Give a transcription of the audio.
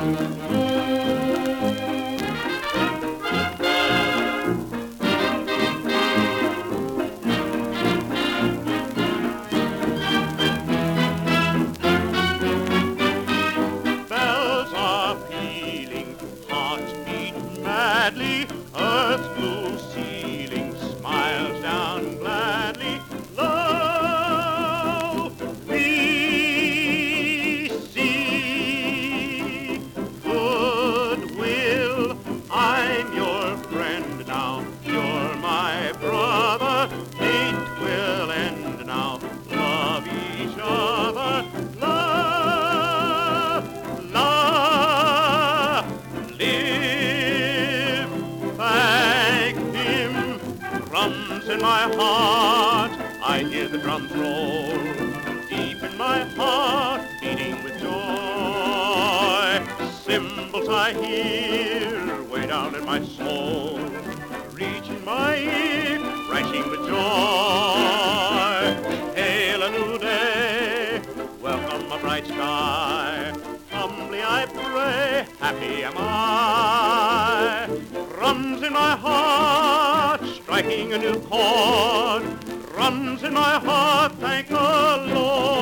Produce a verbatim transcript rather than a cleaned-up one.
Bells are pealing, hearts beat madly, earth's blue ceiling smiles down gladly. Lo, we see goodwill. I'm your friend now, you're my brother. Hate will end now, love each other. Love, love, live, thank him. Drums in my heart, I hear the drums roll. Deep in my heart, beating with joy. Cymbals I hear, way down in my soul. Reach in my ear, rising with joy. Hail a new day, welcome a bright sky. Humbly I pray, happy am I. Drums in my heart, striking a new chord. Drums in my heart, thank the Lord.